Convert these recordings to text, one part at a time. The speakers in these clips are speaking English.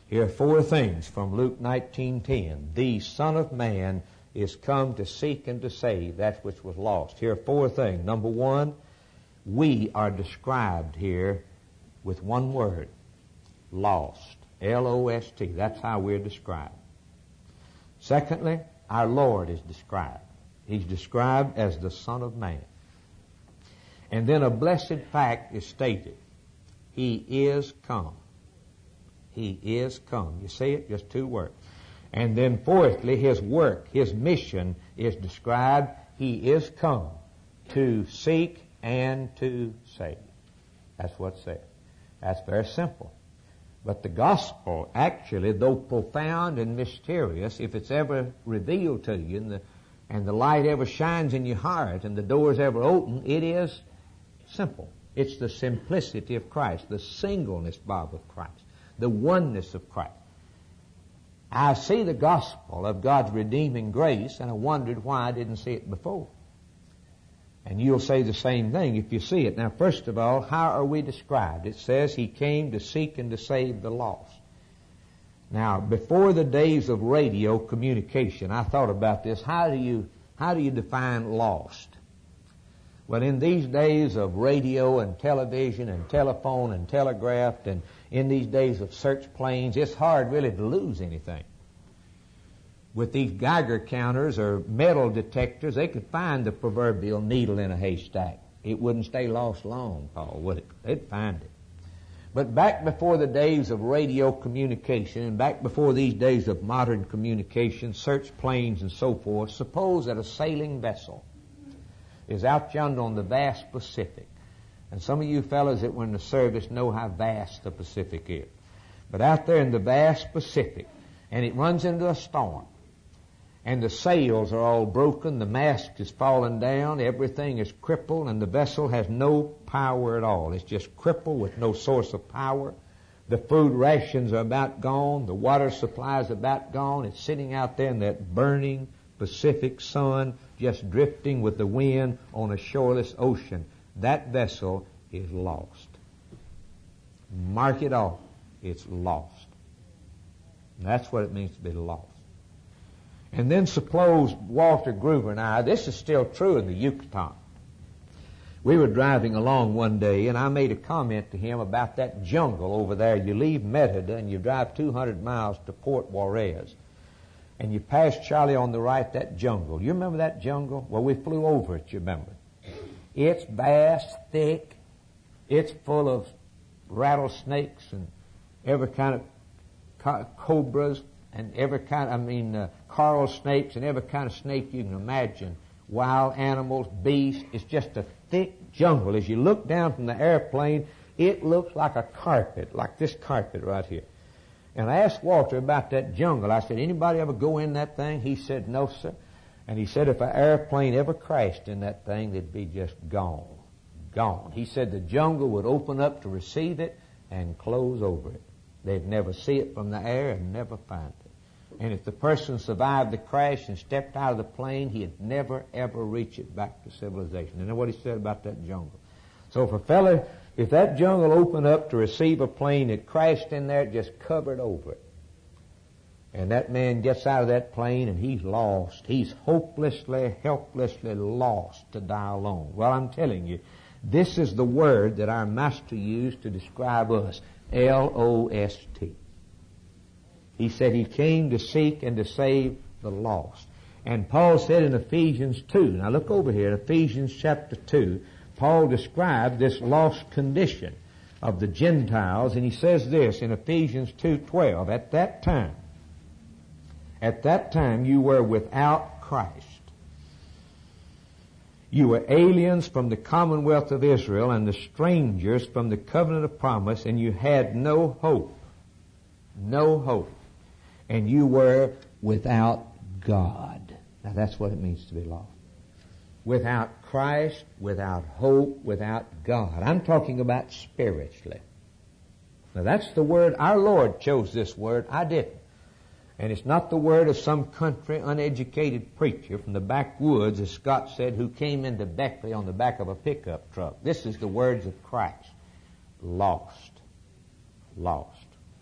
Here are four things from Luke 19:10. The Son of Man is come to seek and to save that which was lost. Here are four things. Number one, we are described here with one word, lost. L-O-S-T. That's how we're described. Secondly, our Lord is described. He's described as the Son of Man. And then a blessed fact is stated. He is come. He is come. You see it? Just two words. And then fourthly, His work, His mission is described. He is come to seek and to save. That's what's said. That's very simple. But the gospel, actually, though profound and mysterious, if it's ever revealed to you and the light ever shines in your heart and the doors ever open, it is simple. It's the simplicity of Christ, the singleness, Bob, of Christ, the oneness of Christ. I see the gospel of God's redeeming grace, and I wondered why I didn't see it before. And you'll say the same thing if you see it. Now, first of all, how are we described? It says He came to seek and to save the lost. Now, before the days of radio communication, I thought about this. How do you define lost? Well, in these days of radio and television and telephone and telegraph and in these days of search planes, it's hard really to lose anything. With these Geiger counters or metal detectors, they could find the proverbial needle in a haystack. It wouldn't stay lost long, Paul, would it? They'd find it. But back before the days of radio communication and back before these days of modern communication, search planes and so forth, suppose that a sailing vessel is out yonder on the vast Pacific. And some of you fellows that were in the service know how vast the Pacific is. But out there in the vast Pacific, and it runs into a storm, and the sails are all broken, the mast is falling down, everything is crippled, and the vessel has no power at all. It's just crippled with no source of power. The food rations are about gone. The water supply is about gone. It's sitting out there in that burning Pacific sun, just drifting with the wind on a shoreless ocean. That vessel is lost. Mark it off. It's lost. And that's what it means to be lost. And then suppose Walter Gruber and I, this is still true in the Yucatan. We were driving along one day and I made a comment to him about that jungle over there. You leave Merida and you drive 200 miles to Port Juarez. And you pass Charlie on the right, that jungle. You remember that jungle? Well, we flew over it, you remember. It's vast, thick. It's full of rattlesnakes and every kind of cobras and every kind, coral snakes and every kind of snake you can imagine. Wild animals, beasts. It's just a thick jungle. As you look down from the airplane, it looks like a carpet, like this carpet right here. And I asked Walter about that jungle. I said, anybody ever go in that thing? He said, no, sir. And he said if an airplane ever crashed in that thing, they'd be just gone. Gone. He said the jungle would open up to receive it and close over it. They'd never see it from the air and never find it. And if the person survived the crash and stepped out of the plane, he'd never, ever reach it back to civilization. You know what he said about that jungle? So if that jungle opened up to receive a plane that crashed in there, it just covered over it. And that man gets out of that plane and he's lost. He's hopelessly, helplessly lost to die alone. Well, I'm telling you, this is the word that our Master used to describe us. L-O-S-T. He said He came to seek and to save the lost. And Paul said in Ephesians 2, now look over here, in Ephesians chapter 2, Paul described this lost condition of the Gentiles, and he says this in Ephesians 2:12, At that time you were without Christ. You were aliens from the commonwealth of Israel and the strangers from the covenant of promise, and you had no hope. No hope. And you were without God. Now that's what it means to be lost. Without Christ, without hope, without God. I'm talking about spiritually. Now that's the word. Our Lord chose this word. I didn't. And it's not the word of some country uneducated preacher from the backwoods, as Scott said, who came into Beckley on the back of a pickup truck. This is the words of Christ. Lost. Lost.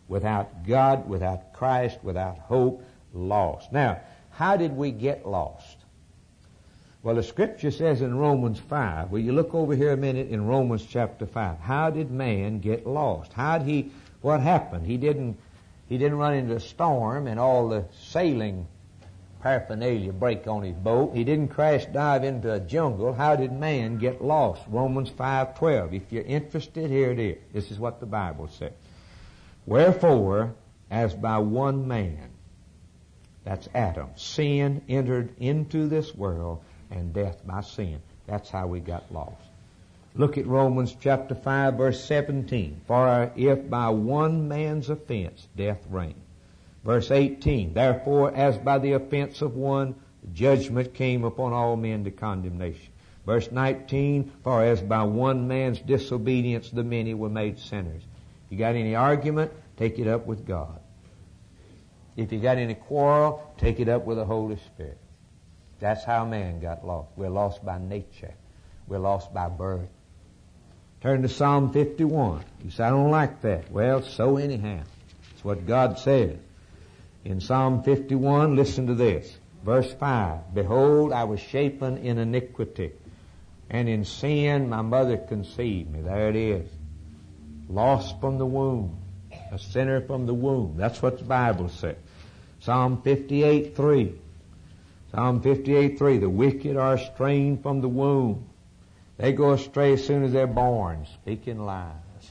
Without God, without Christ, without hope, lost. Now, how did we get lost? Well, the Scripture says in Romans 5, will you look over here a minute in Romans chapter 5. How did man get lost? What happened? He didn't run into a storm and all the sailing paraphernalia break on his boat. He didn't crash dive into a jungle. How did man get lost? Romans 5:12. If you're interested, here it is. This is what the Bible says. Wherefore, as by one man, that's Adam, sin entered into this world, and death by sin. That's how we got lost. Look at Romans chapter 5, verse 17. For if by one man's offense death reigned. Verse 18. Therefore, as by the offense of one, judgment came upon all men to condemnation. Verse 19. For as by one man's disobedience the many were made sinners. If you got any argument, take it up with God. If you got any quarrel, take it up with the Holy Spirit. That's how man got lost. We're lost by nature. We're lost by birth. Turn to Psalm 51. You say, I don't like that. Well, so anyhow. It's what God says. In Psalm 51, listen to this. Verse 5. Behold, I was shapen in iniquity, and in sin my mother conceived me. There it is. Lost from the womb. A sinner from the womb. That's what the Bible says. Psalm 58:3. Psalm 58:3. The wicked are estranged from the womb. They go astray as soon as they're born, speaking lies.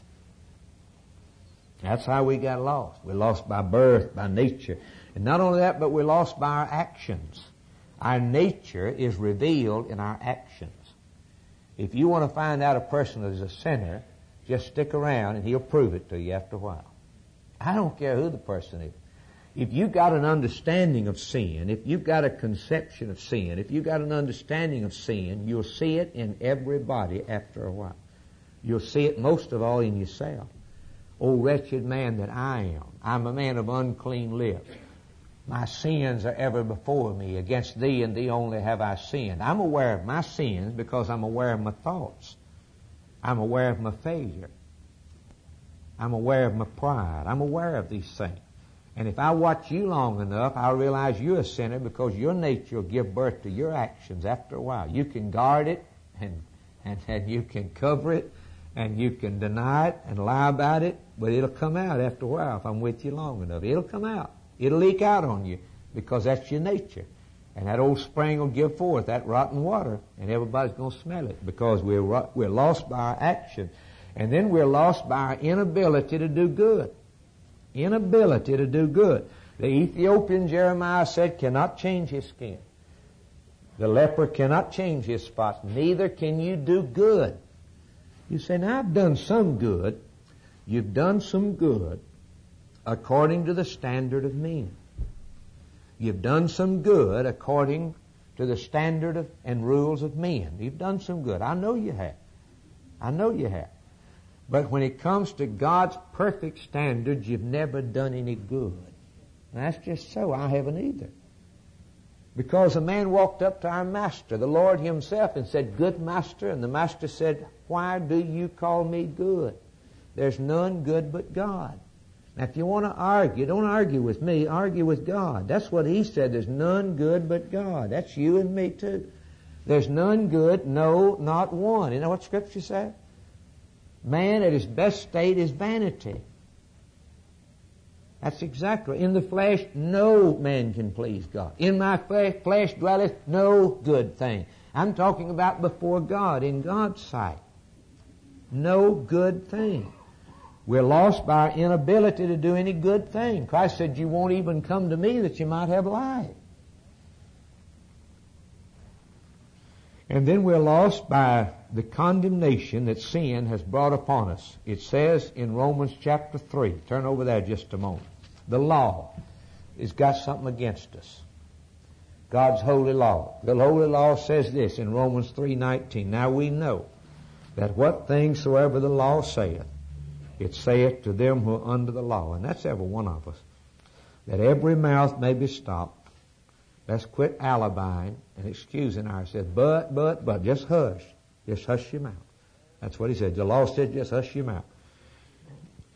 That's how we got lost. We're lost by birth, by nature. And not only that, but we're lost by our actions. Our nature is revealed in our actions. If you want to find out a person that is a sinner, just stick around and he'll prove it to you after a while. I don't care who the person is. If you've got an understanding of sin, if you've got a conception of sin, if you've got an understanding of sin, you'll see it in everybody after a while. You'll see it most of all in yourself. O wretched man that I am. I'm a man of unclean lips. My sins are ever before me. Against thee and thee only have I sinned. I'm aware of my sins because I'm aware of my thoughts. I'm aware of my failure. I'm aware of my pride. I'm aware of these things. And if I watch you long enough, I'll realize you're a sinner because your nature will give birth to your actions after a while. You can guard it and you can cover it and you can deny it and lie about it, but it'll come out after a while if I'm with you long enough. It'll come out. It'll leak out on you because that's your nature. And that old spring will give forth that rotten water and everybody's going to smell it because we're lost by our action. And then we're lost by our inability to do good. Inability to do good. The Ethiopian, Jeremiah said, cannot change his skin. The leper cannot change his spots. Neither can you do good. You say, now I've done some good. You've done some good according to the standard of men. You've done some good according to the standard and rules of men. You've done some good. I know you have. I know you have. But when it comes to God's perfect standards, you've never done any good. And that's just so. I haven't either. Because a man walked up to our master, the Lord himself, and said, good master. And the master said, why do you call me good? There's none good but God. Now, if you want to argue, don't argue with me, argue with God. That's what he said. There's none good but God. That's you and me too. There's none good, no, not one. You know what Scripture says? Man at his best state is vanity. That's exactly. In the flesh, no man can please God. In my flesh dwelleth no good thing. I'm talking about before God, in God's sight. No good thing. We're lost by our inability to do any good thing. Christ said, you won't even come to me that you might have life. And then we're lost by the condemnation that sin has brought upon us. It says in Romans chapter 3, turn over there just a moment. The law has got something against us. God's holy law. The holy law says this in Romans 3:19. Now we know that what things soever the law saith, it saith to them who are under the law, and that's every one of us, that every mouth may be stopped. Let's quit alibiing and excusing ourselves. But, just hush. Just hush your mouth. That's what he said. The law said just hush your mouth.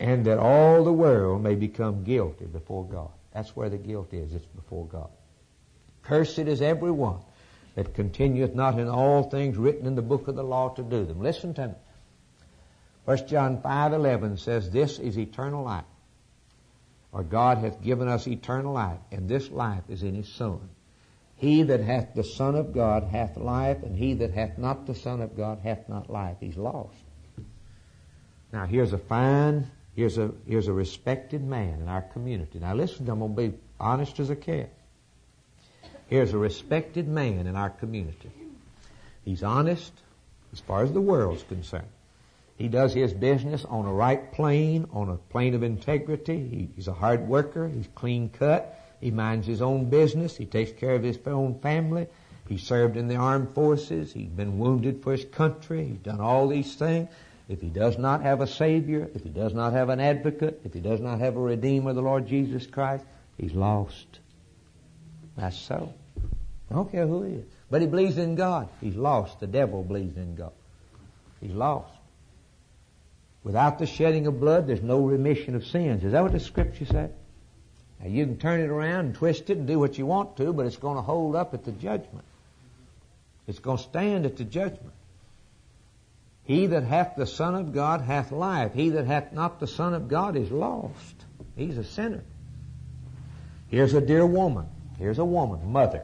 and that all the world may become guilty before God. That's where the guilt is. It's before God. Cursed is every one that continueth not in all things written in the book of the law to do them. Listen to me. 1 John 5:11 says, this is eternal life. Or God hath given us eternal life, and this life is in His Son. He that hath the Son of God hath life, and he that hath not the Son of God hath not life. He's lost. Now here's a respected man in our community. Now listen, I'm going to be honest as I can. Here's a respected man in our community. He's honest as far as the world's concerned. He does his business on a right plane, on a plane of integrity. He's a hard worker. He's clean cut. He minds his own business. He takes care of his own family. He served in the armed forces. He's been wounded for his country. He's done all these things. If he does not have a Savior, if he does not have an advocate, if he does not have a Redeemer, the Lord Jesus Christ, he's lost. That's so. I don't care who he is. But he believes in God. He's lost. The devil believes in God. He's lost. Without the shedding of blood, there's no remission of sins. Is that what the Scripture said? Now, you can turn it around and twist it and do what you want to, but it's going to hold up at the judgment. It's going to stand at the judgment. He that hath the Son of God hath life. He that hath not the Son of God is lost. He's a sinner. Here's a dear woman. Here's a woman, mother.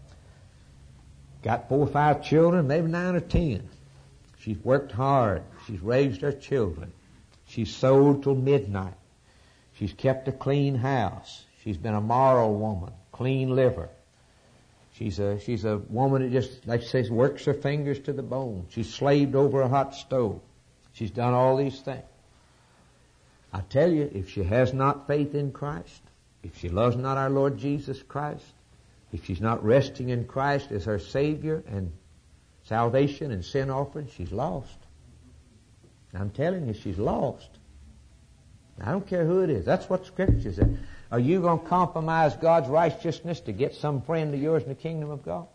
Got 4 or 5 children, maybe 9 or 10. She's worked hard. She's raised her children. She's sewed till midnight. She's kept a clean house. She's been a moral woman, clean liver. She's a woman that just, like she says, works her fingers to the bone. She's slaved over a hot stove. She's done all these things. I tell you, if she has not faith in Christ, if she loves not our Lord Jesus Christ, if she's not resting in Christ as her Savior and salvation and sin offering, she's lost. I'm telling you, she's lost. I don't care who it is. That's what Scripture says. Are you going to compromise God's righteousness to get some friend of yours in the kingdom of God?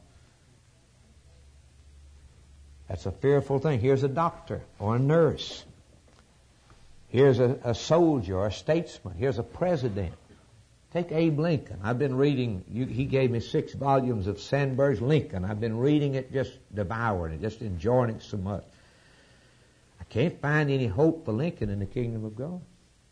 That's a fearful thing. Here's a doctor or a nurse. Here's a soldier or a statesman. Here's a president. Take Abe Lincoln. I've been reading, he gave me 6 volumes of Sandburg's Lincoln. I've been reading it, just devouring it, just enjoying it so much. I can't find any hope for Lincoln in the kingdom of God.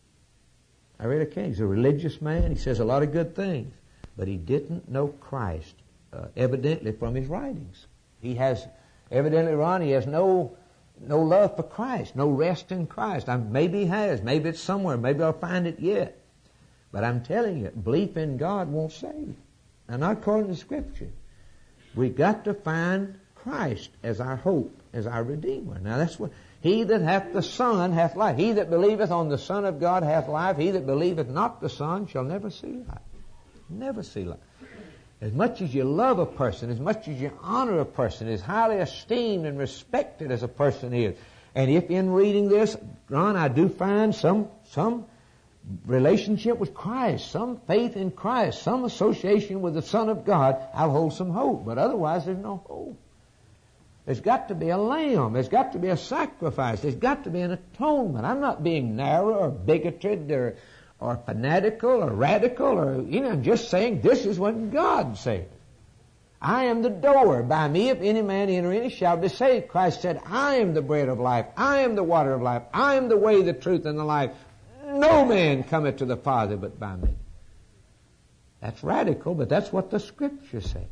I really can't. He's a religious man. He says a lot of good things. But he didn't know Christ, evidently from his writings. He has, evidently, Ron, he has no love for Christ, no rest in Christ. Maybe he has. Maybe it's somewhere. Maybe I'll find it yet. But I'm telling you, belief in God won't save. Now, not according to Scripture. We've got to find Christ as our hope, as our Redeemer. Now, that's what... He that hath the Son hath life. He that believeth on the Son of God hath life. He that believeth not the Son shall never see life. Never see life. As much as you love a person, as much as you honor a person, as highly esteemed and respected as a person is, and if in reading this, Ron, I do find some relationship with Christ, some faith in Christ, some association with the Son of God, I'll hold some hope. But otherwise, there's no hope. There's got to be a lamb. There's got to be a sacrifice. There's got to be an atonement. I'm not being narrow or bigoted or fanatical or radical or, I'm just saying this is what God said. I am the door. By me, if any man enter in, he shall be saved. Christ said, I am the bread of life. I am the water of life. I am the way, the truth, and the life. No man cometh to the Father but by me. That's radical, but that's what the Scripture said.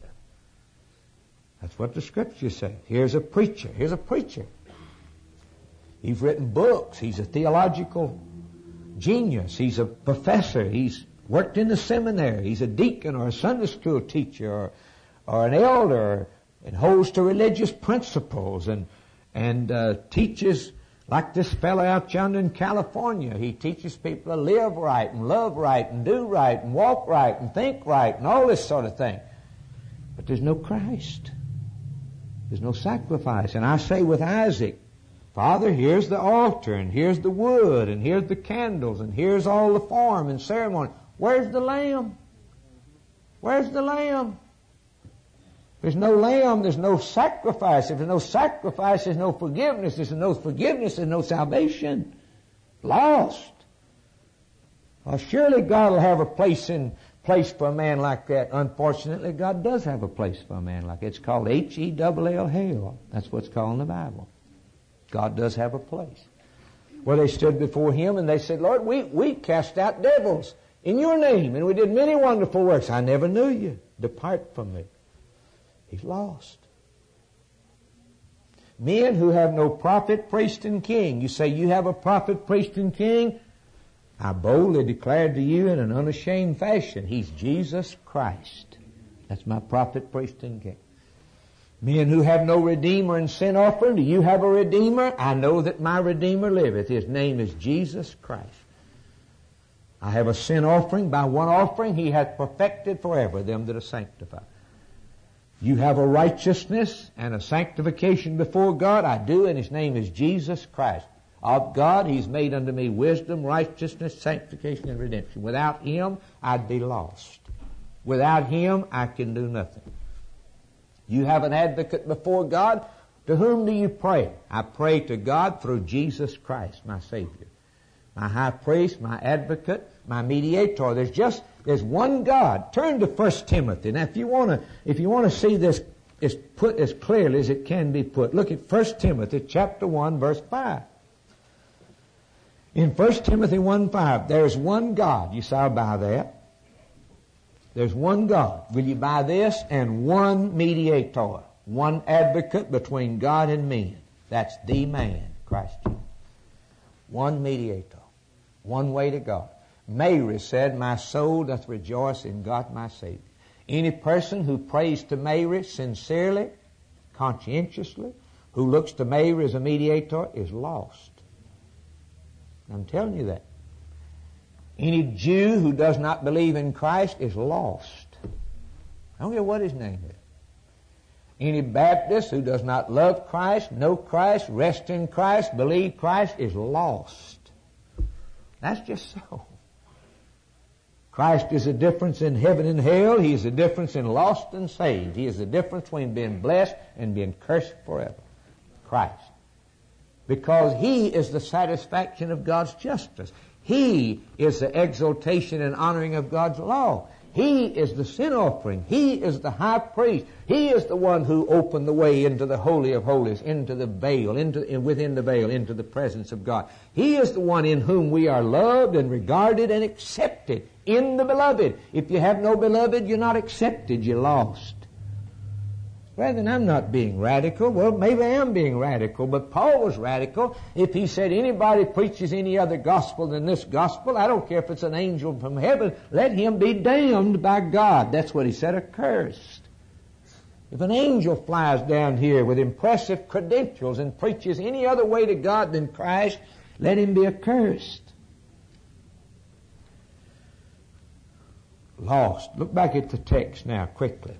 That's what the Scripture says. Here's a preacher. Here's a preacher. He's written books. He's a theological genius. He's a professor. He's worked in the seminary. He's a deacon or a Sunday school teacher or an elder and holds to religious principles and teaches like this fellow out yonder in California. He teaches people to live right and love right and do right and walk right and think right and all this sort of thing. But there's no Christ. There's no sacrifice. And I say with Isaac, Father, here's the altar, and here's the wood, and here's the candles, and here's all the form and ceremony. Where's the lamb? Where's the lamb? There's no lamb, there's no sacrifice. If there's no sacrifice, there's no forgiveness. There's no forgiveness, there's no salvation. Lost. Well, surely God will have a place for a man like that. Unfortunately, God does have a place for a man like that. It's called H-E-L-L, hell. That's what it's called in the Bible. God does have a place. Well, they stood before Him and they said, Lord, we cast out devils in Your name, and we did many wonderful works. I never knew You. Depart from me. He's lost. Men who have no prophet, priest, and king. You say, you have a prophet, priest, and king? I boldly declare to you in an unashamed fashion, He's Jesus Christ. That's my prophet, priest, and king. Men who have no redeemer and sin offering, do you have a redeemer? I know that my redeemer liveth. His name is Jesus Christ. I have a sin offering. By one offering He hath perfected forever them that are sanctified. You have a righteousness and a sanctification before God. I do, and His name is Jesus Christ. Of God, He's made unto me wisdom, righteousness, sanctification, and redemption. Without Him, I'd be lost. Without Him, I can do nothing. You have an advocate before God. To whom do you pray? I pray to God through Jesus Christ, my Savior. My high priest, my advocate, my mediator. There's one God. Turn to 1 Timothy. Now, if you want to see this is put as clearly as it can be put, look at 1 Timothy chapter 1, verse 5. In 1 Timothy 1:5, there's one God. You say, I'll buy that. There's one God. Will you buy this? And one mediator. One advocate between God and men. That's the man, Christ Jesus. One mediator. One way to God. Mary said, my soul doth rejoice in God my Savior. Any person who prays to Mary sincerely, conscientiously, who looks to Mary as a mediator is lost. I'm telling you that. Any Jew who does not believe in Christ is lost. I don't care what his name is. Any Baptist who does not love Christ, know Christ, rest in Christ, believe Christ is lost. That's just so. Christ is the difference in heaven and hell. He is the difference in lost and saved. He is the difference between being blessed and being cursed forever. Christ. Because He is the satisfaction of God's justice. He is the exaltation and honoring of God's law. He is the sin offering. He is the high priest. He is the one who opened the way into the Holy of Holies, into the veil, within the veil, into the presence of God. He is the one in whom we are loved and regarded and accepted in the beloved. If you have no beloved, you're not accepted, you're lost. Well, then I'm not being radical. Well, maybe I am being radical, but Paul was radical. If he said anybody preaches any other gospel than this gospel, I don't care if it's an angel from heaven, let him be damned by God. That's what he said, accursed. If an angel flies down here with impressive credentials and preaches any other way to God than Christ, let him be accursed. Lost. Look back at the text now, quickly.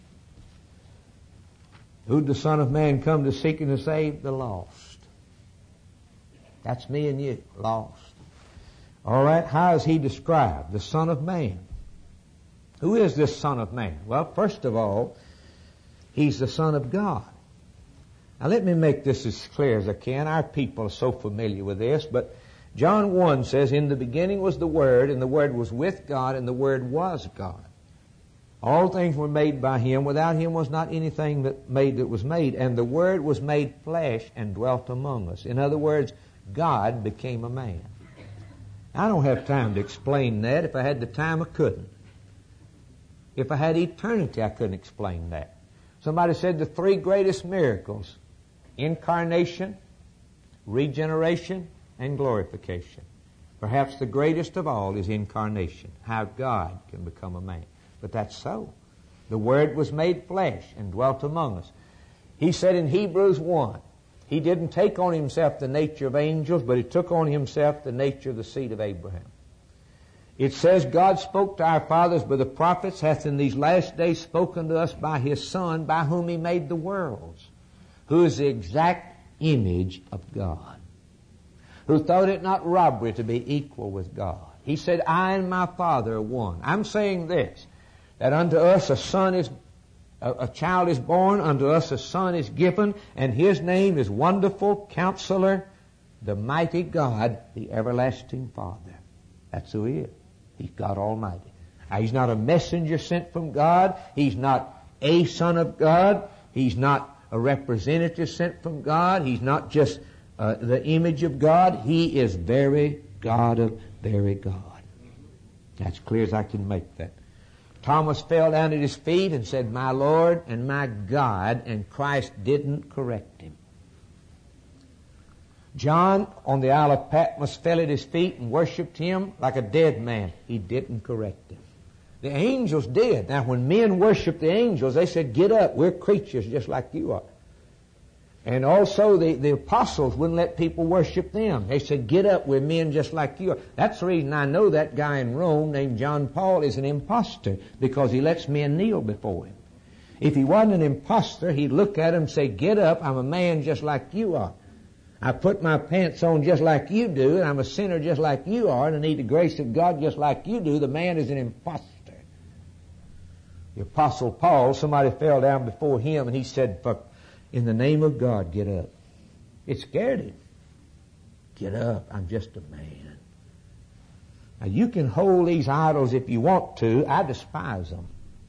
Who'd the Son of Man come to seek and to save? The lost. That's me and you, lost. All right, how is He described? The Son of Man. Who is this Son of Man? Well, first of all, He's the Son of God. Now let me make this as clear as I can. Our people are so familiar with this, but John 1 says, in the beginning was the Word, and the Word was with God, and the Word was God. All things were made by Him. Without Him was not anything that was made. And the Word was made flesh and dwelt among us. In other words, God became a man. I don't have time to explain that. If I had the time, I couldn't. If I had eternity, I couldn't explain that. Somebody said the three greatest miracles: incarnation, regeneration, and glorification. Perhaps the greatest of all is incarnation, how God can become a man. But that's so. The Word was made flesh and dwelt among us. He said in Hebrews 1, He didn't take on Himself the nature of angels, but He took on Himself the nature of the seed of Abraham. It says, God spoke to our fathers by the prophets, hath in these last days spoken to us by His Son, by whom He made the worlds, who is the exact image of God, who thought it not robbery to be equal with God. He said, I and my Father are one. I'm saying this, that unto us a child is born, unto us a son is given, and His name is Wonderful Counselor, the Mighty God, the Everlasting Father. That's who He is. He's God Almighty. Now, He's not a messenger sent from God. He's not a Son of God. He's not a representative sent from God. He's not just the image of God. He is very God of very God. That's clear as I can make that. Thomas fell down at His feet and said, "My Lord and my God," and Christ didn't correct him. John on the Isle of Patmos fell at His feet and worshipped Him like a dead man. He didn't correct him. The angels did. Now, when men worshiped the angels, they said, "Get up, we're creatures just like you are." And also the apostles wouldn't let people worship them. They said, "Get up, we're men just like you are." That's the reason I know that guy in Rome named John Paul is an impostor, because he lets men kneel before him. If he wasn't an impostor, he'd look at him and say, "Get up, I'm a man just like you are. I put my pants on just like you do, and I'm a sinner just like you are, and I need the grace of God just like you do." The man is an impostor. The Apostle Paul, somebody fell down before him, and he said, "In the name of God, get up." It scared him. "Get up, I'm just a man." Now, you can hold these idols if you want to. I despise them.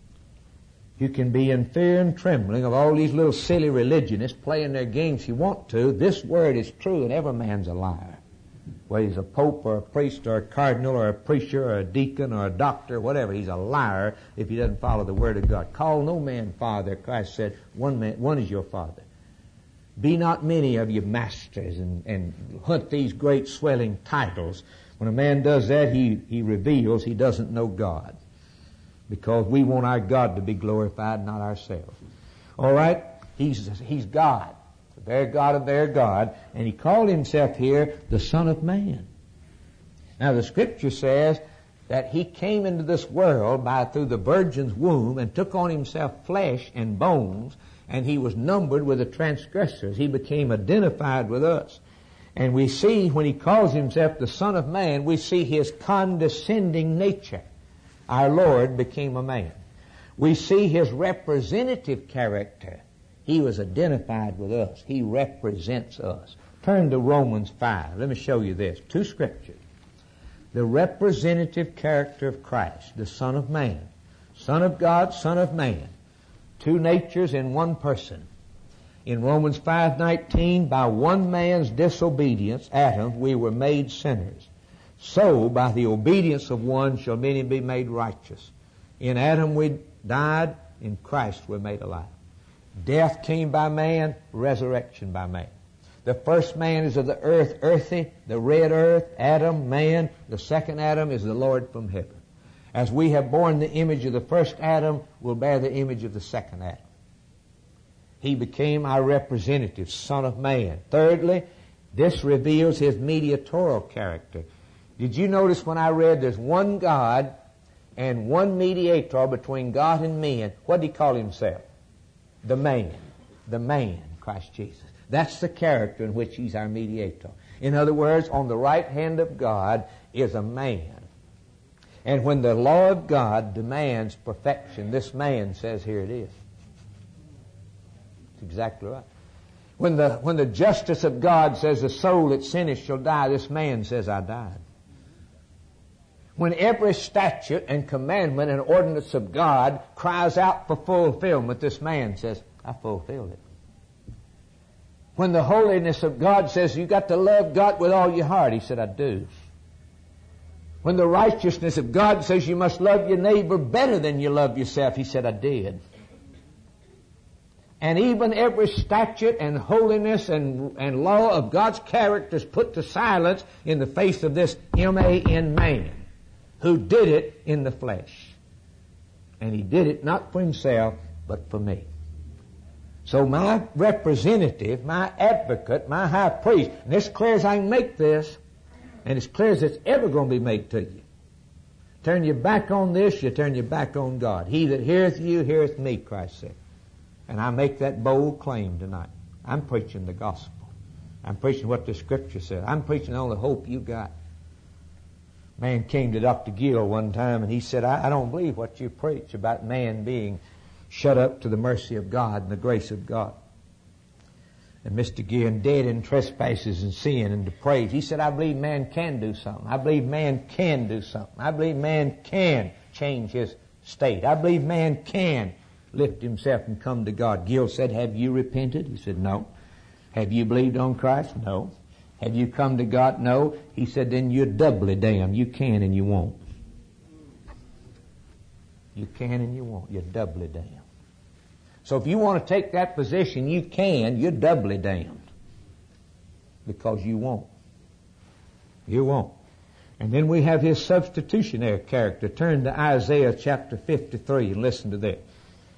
You can be in fear and trembling of all these little silly religionists playing their games if you want to. This word is true, and every man's a liar. Whether he's a pope or a priest or a cardinal or a preacher or a deacon or a doctor, whatever, he's a liar if he doesn't follow the word of God. "Call no man father," Christ said. One is your father. "Be not many of you masters," and hunt these great swelling titles. When a man does that, he reveals he doesn't know God, because we want our God to be glorified, not ourselves. All right? He's God. Their God of their God, and He called Himself here the Son of Man. Now the Scripture says that He came into this world through the virgin's womb and took on Himself flesh and bones, and He was numbered with the transgressors. He became identified with us. And we see when He calls Himself the Son of Man, we see His condescending nature. Our Lord became a man. We see His representative character. He was identified with us. He represents us. Turn to Romans 5. Let me show you this. Two scriptures. The representative character of Christ, the Son of Man. Son of God, Son of Man. Two natures in one person. In Romans 5:19, by one man's disobedience, Adam, we were made sinners. So, by the obedience of one shall many be made righteous. In Adam we died, in Christ we're made alive. Death came by man, resurrection by man. The first man is of the earth, earthy, the red earth, Adam, man. The second Adam is the Lord from heaven. As we have borne the image of the first Adam, we'll bear the image of the second Adam. He became our representative, Son of Man. Thirdly, this reveals His mediatorial character. Did you notice when I read there's one God and one mediator between God and men? What did He call Himself? The man, Christ Jesus. That's the character in which He's our mediator. In other words, on the right hand of God is a man. And when the law of God demands perfection, this man says, "Here it is." It's exactly right. When the justice of God says the soul that sinneth shall die, this man says, "I died." When every statute and commandment and ordinance of God cries out for fulfillment, this man says, "I fulfilled it." When the holiness of God says you've got to love God with all your heart, he said, "I do." When the righteousness of God says you must love your neighbor better than you love yourself, he said, "I did." And even every statute and holiness and law of God's character is put to silence in the face of this M-A-N man, who did it in the flesh. And He did it not for Himself, but for me. So my representative, my advocate, my high priest, and as clear as I can make this, and as clear as it's ever going to be made to you, turn your back on this, you turn your back on God. He that heareth you, heareth me, Christ said. And I make that bold claim tonight. I'm preaching the gospel. I'm preaching what the Scripture said. I'm preaching the only hope you got. Man came to Dr. Gill one time and he said, I don't believe what you preach about man being shut up to the mercy of God and the grace of God. And Mr. Gearin, dead in trespasses and sin and depraved. He said, I believe man can do something. I believe man can do something. I believe man can change his state. I believe man can lift himself and come to God. Gill said, have you repented? He said, no. Have you believed on Christ? No. Have you come to God? No. He said, then you're doubly damned. You can and you won't. You can and you won't. You're doubly damned. So if you want to take that position, you can. You're doubly damned. Because you won't. You won't. And then we have his substitutionary character. Turn to Isaiah chapter 53 and listen to this.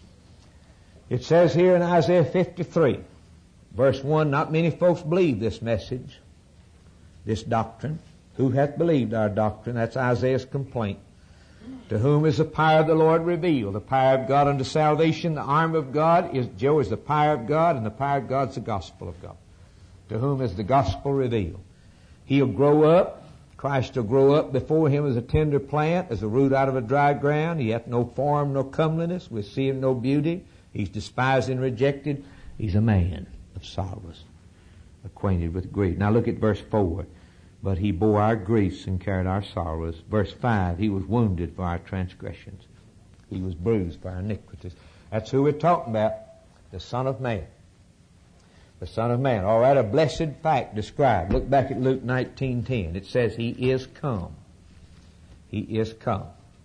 It says here in Isaiah 53, verse 1, not many folks believe this message, this doctrine. Who hath believed our doctrine? That's Isaiah's complaint. To whom is the power of the Lord revealed? The power of God unto salvation. The arm of God is the power of God, and the power of God is the gospel of God. To whom is the gospel revealed? He'll grow up. Christ will grow up before him as a tender plant, as a root out of a dry ground. He hath no form, no comeliness. We see him no beauty. He's despised and rejected. He's a man of sorrows, acquainted with grief. Now look at verse 4. But he bore our griefs and carried our sorrows. Verse 5, he was wounded for our transgressions. He was bruised for our iniquities. That's who we're talking about, the Son of Man. The Son of Man. All right, a blessed fact described. Look back at Luke 19:10. It says he is come. He is come.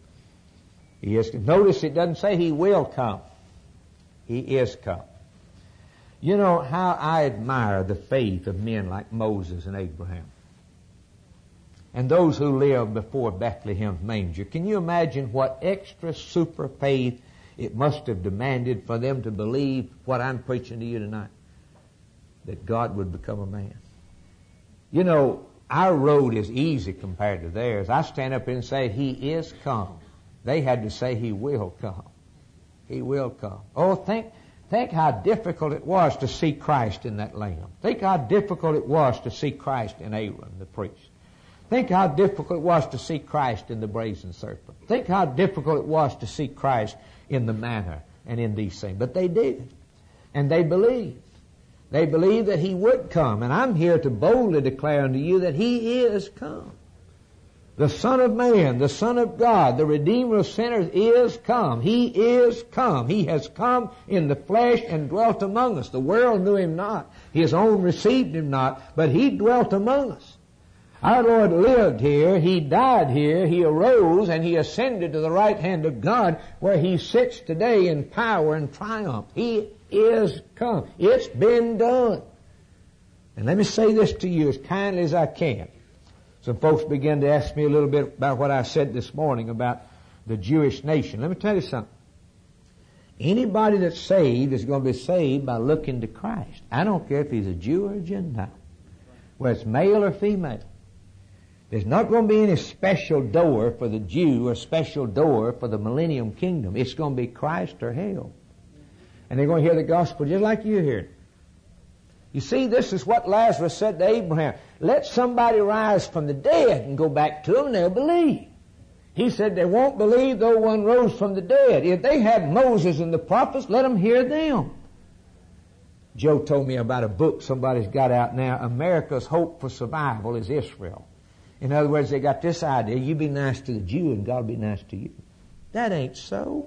He is. Notice it doesn't say he will come. He is come. You know how I admire the faith of men like Moses and Abraham. And those who lived before Bethlehem's manger. Can you imagine what extra super faith it must have demanded for them to believe what I'm preaching to you tonight? That God would become a man. You know, our road is easy compared to theirs. I stand up and say, he is come. They had to say, he will come. He will come. Oh, think how difficult it was to see Christ in that lamb. Think how difficult it was to see Christ in Aaron, the priest. Think how difficult it was to see Christ in the brazen serpent. Think how difficult it was to see Christ in the manna and in these things. But they did. And they believed. They believed that he would come. And I'm here to boldly declare unto you that he is come. The Son of Man, the Son of God, the Redeemer of sinners is come. He is come. He has come in the flesh and dwelt among us. The world knew him not. His own received him not. But he dwelt among us. Our Lord lived here, he died here, he arose, and he ascended to the right hand of God, where he sits today in power and triumph. He is come. It's been done. And let me say this to you as kindly as I can. Some folks began to ask me a little bit about what I said this morning about the Jewish nation. Let me tell you something. Anybody that's saved is going to be saved by looking to Christ. I don't care if he's a Jew or a Gentile, whether it's male or female. There's not going to be any special door for the Jew or special door for the millennium kingdom. It's going to be Christ or hell. And they're going to hear the gospel just like you hear it. You see, this is what Lazarus said to Abraham. Let somebody rise from the dead and go back to them and they'll believe. He said they won't believe though one rose from the dead. If they had Moses and the prophets, let them hear them. Joe told me about a book somebody's got out now. America's hope for survival is Israel. In other words, they got this idea, you be nice to the Jew and God will be nice to you. That ain't so.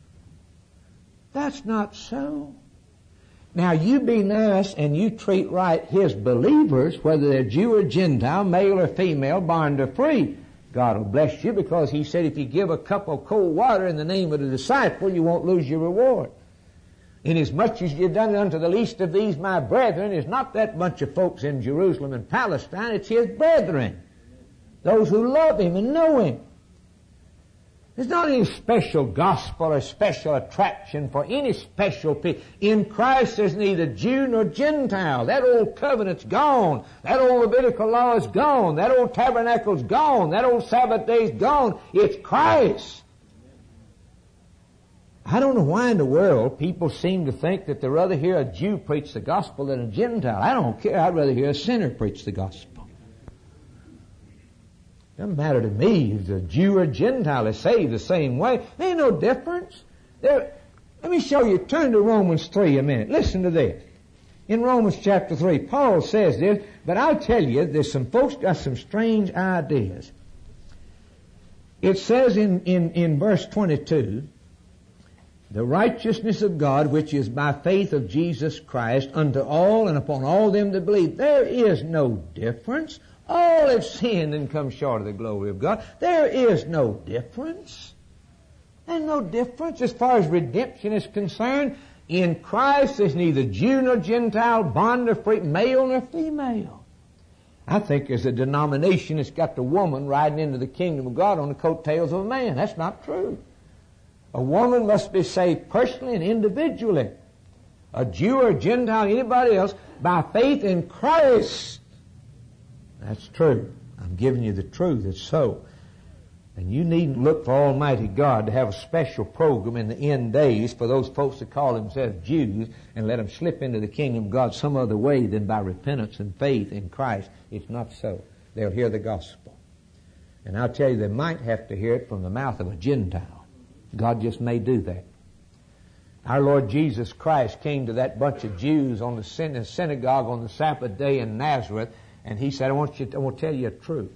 That's not so. Now, you be nice and you treat right his believers, whether they're Jew or Gentile, male or female, bond or free. God will bless you because he said if you give a cup of cold water in the name of the disciple, you won't lose your reward. Inasmuch as you've done it unto the least of these, my brethren, it's not that bunch of folks in Jerusalem and Palestine, it's his brethren. Those who love him and know him. There's not any special gospel or special attraction for any special people. In Christ there's neither Jew nor Gentile. That old covenant's gone. That old Levitical law is gone. That old tabernacle's gone. That old Sabbath day's gone. It's Christ. I don't know why in the world people seem to think that they'd rather hear a Jew preach the gospel than a Gentile. I don't care. I'd rather hear a sinner preach the gospel. Doesn't matter to me if a Jew or Gentile is saved the same way. There ain't no difference. Let me show you. Turn to Romans 3 a minute. Listen to this. In Romans chapter 3, Paul says this, but I'll tell you, there's some folks got some strange ideas. It says in verse 22, the righteousness of God, which is by faith of Jesus Christ, unto all and upon all them that believe. There is no difference. All have sinned and come short of the glory of God. There is no difference. There's no difference as far as redemption is concerned. In Christ there's neither Jew nor Gentile, bond nor free, male nor female. I think there's a denomination that's got the woman riding into the kingdom of God on the coattails of a man. That's not true. A woman must be saved personally and individually. A Jew or a Gentile, anybody else, by faith in Christ. That's true. I'm giving you the truth. It's so. And you needn't look for Almighty God to have a special program in the end days for those folks that call themselves Jews and let them slip into the kingdom of God some other way than by repentance and faith in Christ. It's not so. They'll hear the gospel. And I'll tell you, they might have to hear it from the mouth of a Gentile. God just may do that. Our Lord Jesus Christ came to that bunch of Jews on the synagogue on the Sabbath day in Nazareth, and he said, I want to tell you a truth.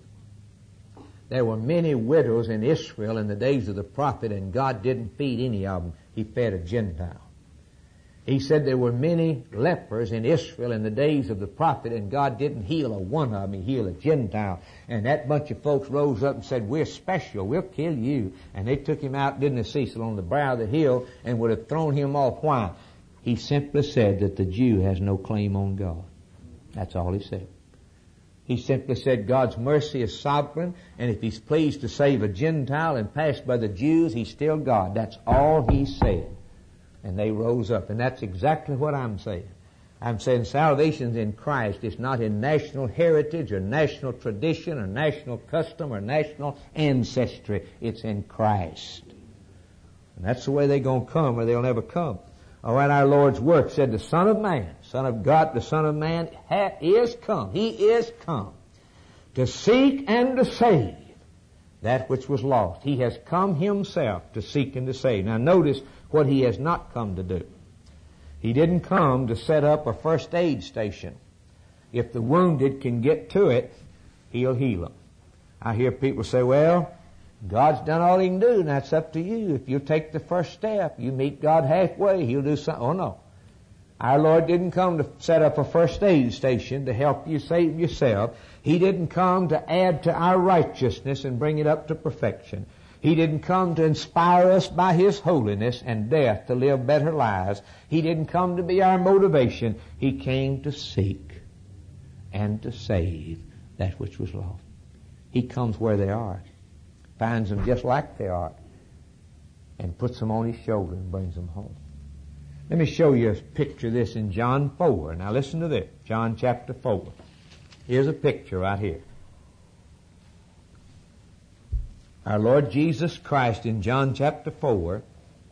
There were many widows in Israel in the days of the prophet, and God didn't feed any of them. He fed a Gentile. He said there were many lepers in Israel in the days of the prophet, and God didn't heal a one of them. He healed a Gentile. And that bunch of folks rose up and said, we're special. We'll kill you. And they took him out, didn't they, Cecil, on the brow of the hill and would have thrown him off. Why? He simply said that the Jew has no claim on God. That's all he said. He simply said God's mercy is sovereign, and if he's pleased to save a Gentile and pass by the Jews, he's still God. That's all he said. And they rose up. And that's exactly what I'm saying. I'm saying salvation's in Christ. It's not in national heritage or national tradition or national custom or national ancestry. It's in Christ. And that's the way they're going to come, or they'll never come. All right, our Lord's work said the Son of Man, Son of God, the Son of Man is come. He is come to seek and to save that which was lost. He has come himself to seek and to save. Now notice what he has not come to do. He didn't come to set up a first aid station. If the wounded can get to it, he'll heal them. I hear people say, well, God's done all he can do, and that's up to you. If you take the first step, you meet God halfway, he'll do something. Oh, no. Our Lord didn't come to set up a first aid station to help you save yourself. He didn't come to add to our righteousness and bring it up to perfection. He didn't come to inspire us by his holiness and death to live better lives. He didn't come to be our motivation. He came to seek and to save that which was lost. He comes where they are, finds them just like they are, and puts them on his shoulder and brings them home. Let me show you a picture of this in John 4. Now listen to this, John chapter 4. Here's a picture right here. Our Lord Jesus Christ in John chapter 4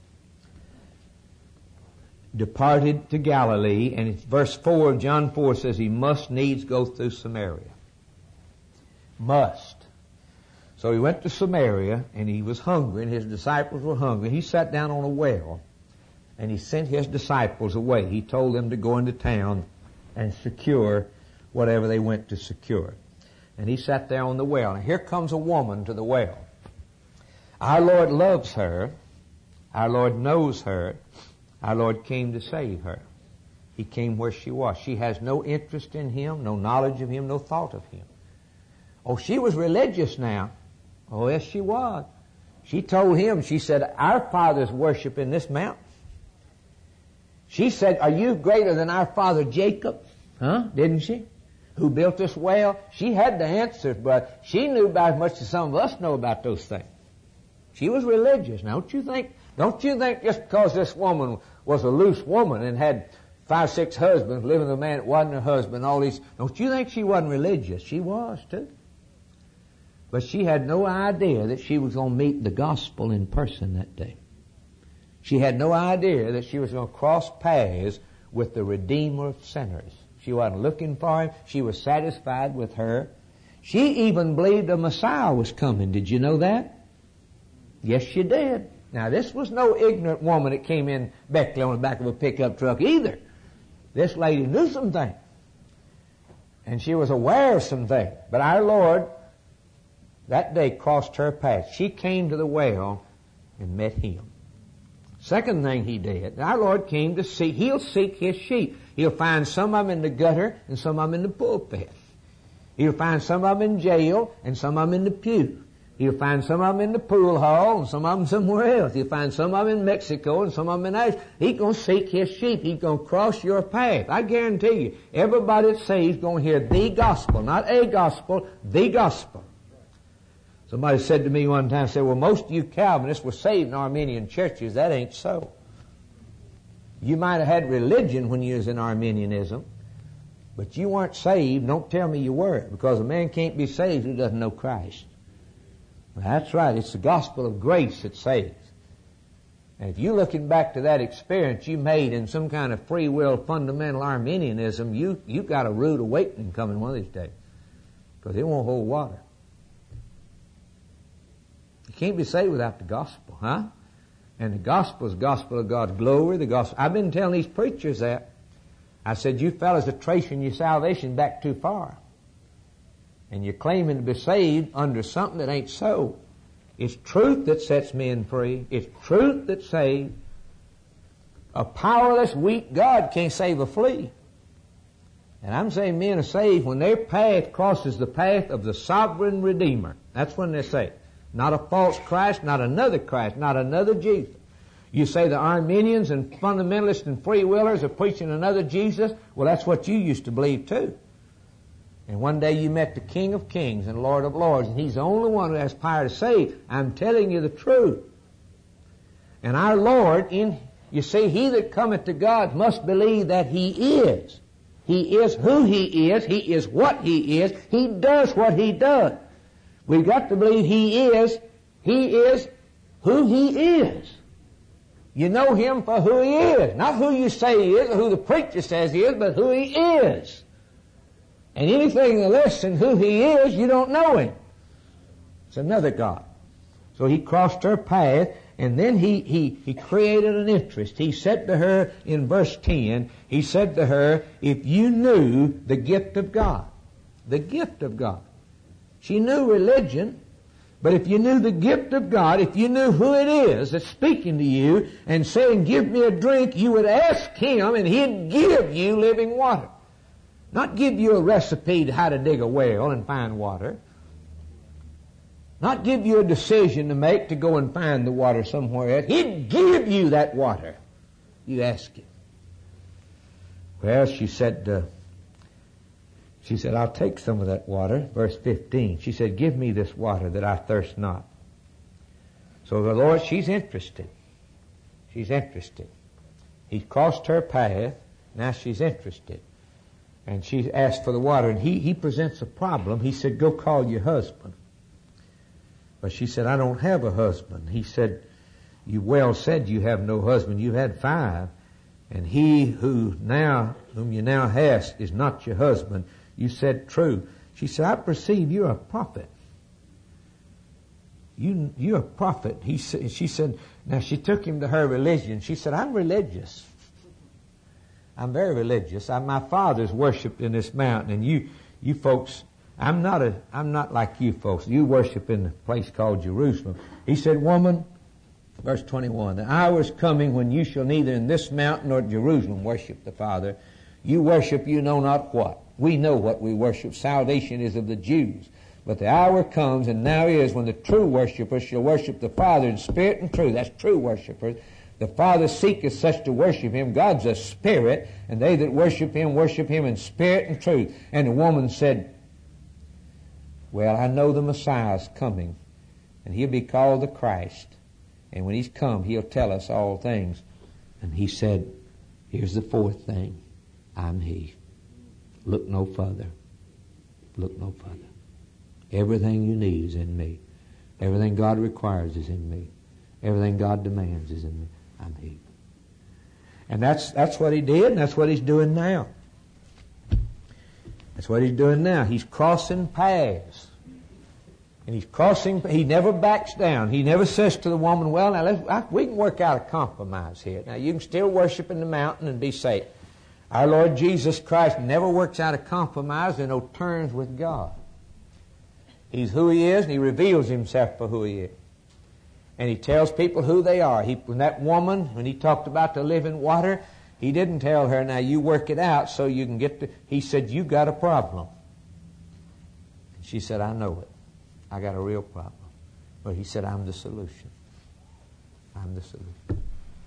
departed to Galilee, and verse 4 of John 4 says he must needs go through Samaria. Must. So he went to Samaria, and he was hungry, and his disciples were hungry. He sat down on a well, and he sent his disciples away. He told them to go into town and secure whatever they went to secure. And he sat there on the well. And here comes a woman to the well. Our Lord loves her. Our Lord knows her. Our Lord came to save her. He came where she was. She has no interest in him, no knowledge of him, no thought of him. Oh, she was religious now. Oh, yes, she was. She told him, she said, our fathers worship in this mountain. She said, are you greater than our father Jacob? Huh? Didn't she? Who built this well? She had the answers, but she knew about as much as some of us know about those things. She was religious. Now, don't you think just because this woman was a loose woman and had 5, 6 husbands, living with a man that wasn't her husband, all these, don't you think she wasn't religious? She was too. But she had no idea that she was going to meet the gospel in person that day. She had no idea that she was going to cross paths with the Redeemer of sinners. She wasn't looking for him. She was satisfied with her. She even believed a Messiah was coming. Did you know that? Yes, she did. Now, this was no ignorant woman that came in Beckley on the back of a pickup truck either. This lady knew some things. And she was aware of some things. But our Lord that day crossed her path. She came to the well and met Him. Second thing He did, our Lord came to seek. He'll seek His sheep. He'll find some of them in the gutter and some of them in the pulpit. He'll find some of them in jail and some of them in the pew. He'll find some of them in the pool hall and some of them somewhere else. He'll find some of them in Mexico and some of them in Asia. He's going to seek His sheep. He's going to cross your path. I guarantee you, everybody that saves is going to hear the gospel. Not a gospel, the gospel. Somebody said to me one time, said, well, most of you Calvinists were saved in Arminian churches. That ain't so. You might have had religion when you was in Arminianism, but you weren't saved. Don't tell me you were, because a man can't be saved who doesn't know Christ. That's right. It's the gospel of grace that saves. And if you're looking back to that experience you made in some kind of free will fundamental Arminianism, you got a rude awakening coming one of these days, because it won't hold water. You can't be saved without the gospel, huh? And the gospel is the gospel of God's glory. The gospel. I've been telling these preachers that. I said, you fellas are tracing your salvation back too far. And you're claiming to be saved under something that ain't so. It's truth that sets men free. It's truth that saves. A powerless, weak God can't save a flea. And I'm saying men are saved when their path crosses the path of the sovereign Redeemer. That's when they're saved. Not a false Christ, not another Jesus. You say the Arminians and fundamentalists and free willers are preaching another Jesus. Well, that's what you used to believe too. And one day you met the King of Kings and Lord of Lords, and He's the only one who has power to save. I'm telling you the truth. And our Lord, you see, he that cometh to God must believe that He is. He is who He is. He is what He is. He does what He does. We've got to believe He is who He is. You know Him for who He is. Not who you say He is or who the preacher says He is, but who He is. And anything less than who He is, you don't know Him. It's another God. So He crossed her path, and then he created an interest. He said to her in verse 10, He said to her, if you knew the gift of God. The gift of God. She knew religion, but if you knew the gift of God, if you knew who it is that's speaking to you and saying, give me a drink, you would ask Him and He'd give you living water. Not give you a recipe to how to dig a well and find water. Not give you a decision to make to go and find the water somewhere else. He'd give you that water. You ask Him. Well, she said, I'll take some of that water. Verse 15. She said, give me this water that I thirst not. So the Lord, she's interested. She's interested. He crossed her path. Now she's interested. And she asked for the water, and he presents a problem. He said, go call your husband. But she said, I don't have a husband. He said, you well said you have no husband. You've had 5. And he whom you now hast is not your husband. You said true. She said, I perceive you're a prophet. You're a prophet. She said, now she took him to her religion. She said, I'm religious. I'm very religious. My father's worshipped in this mountain, and you folks, I'm not like you folks. You worship in a place called Jerusalem. He said, woman, verse 21, the hour is coming when you shall neither in this mountain nor Jerusalem worship the Father. You worship you know not what. We know what we worship. Salvation is of the Jews. But the hour comes, and now is, when the true worshipers shall worship the Father in spirit and truth. That's true worshipers. The Father seeketh such to worship Him. God's a spirit, and they that worship Him in spirit and truth. And the woman said, well, I know the Messiah's coming, and He'll be called the Christ. And when He's come, He'll tell us all things. And He said, here's the 4th thing. I'm He. Look no further. Look no further. Everything you need is in me. Everything God requires is in me. Everything God demands is in me. I'm He. And that's what He did, and that's what He's doing now. That's what He's doing now. He's crossing paths. And He never backs down. He never says to the woman, well, now we can work out a compromise here. Now you can still worship in the mountain and be safe. Our Lord Jesus Christ never works out a compromise and no terms with God. He's who He is, and He reveals Himself for who He is. And He tells people who they are. When that woman, when He talked about the living water, He didn't tell her, now you work it out so you can get to... He said, you got a problem. And she said, I know it. I got a real problem. But He said, I'm the solution. I'm the solution.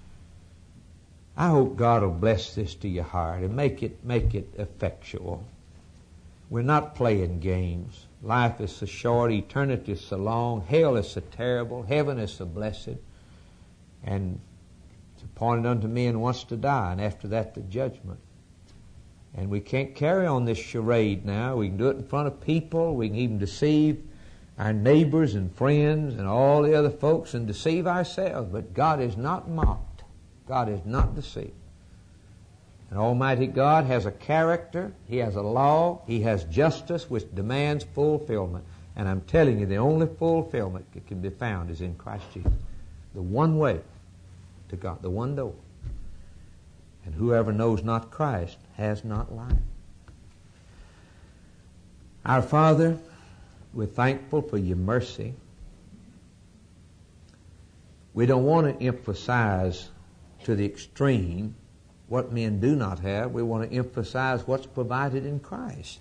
I hope God will bless this to your heart and make it effectual. We're not playing games. Life is so short, eternity is so long, hell is so terrible, heaven is so blessed, and it's appointed unto men once to die, and after that the judgment. And we can't carry on this charade now. We can do it in front of people. We can even deceive our neighbors and friends and all the other folks and deceive ourselves. But God is not mocked. God is not deceived. And Almighty God has a character, He has a law, He has justice which demands fulfillment. And I'm telling you, the only fulfillment that can be found is in Christ Jesus. The one way to God, the one door. And whoever knows not Christ has not life. Our Father, we're thankful for Your mercy. We don't want to emphasize to the extreme what men do not have. We want to emphasize what's provided in Christ.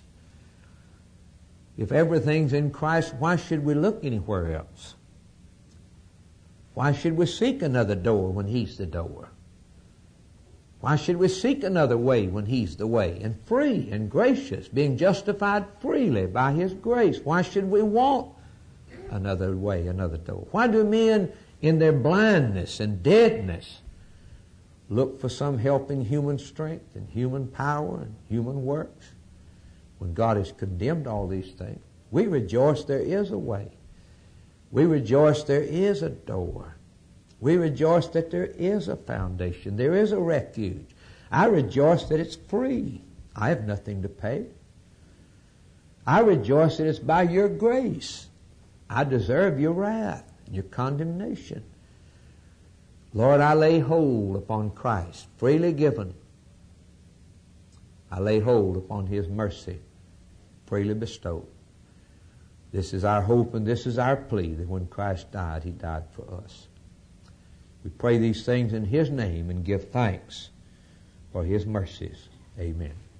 If everything's in Christ, why should we look anywhere else? Why should we seek another door when He's the door? Why should we seek another way when He's the way? And free and gracious, being justified freely by His grace. Why should we want another way, another door? Why do men in their blindness and deadness look for some help in human strength and human power and human works? When God has condemned all these things, we rejoice there is a way. We rejoice there is a door. We rejoice that there is a foundation. There is a refuge. I rejoice that it's free. I have nothing to pay. I rejoice that it's by Your grace. I deserve Your wrath, Your condemnation. Lord, I lay hold upon Christ, freely given. I lay hold upon His mercy, freely bestowed. This is our hope and this is our plea, that when Christ died, He died for us. We pray these things in His name and give thanks for His mercies. Amen.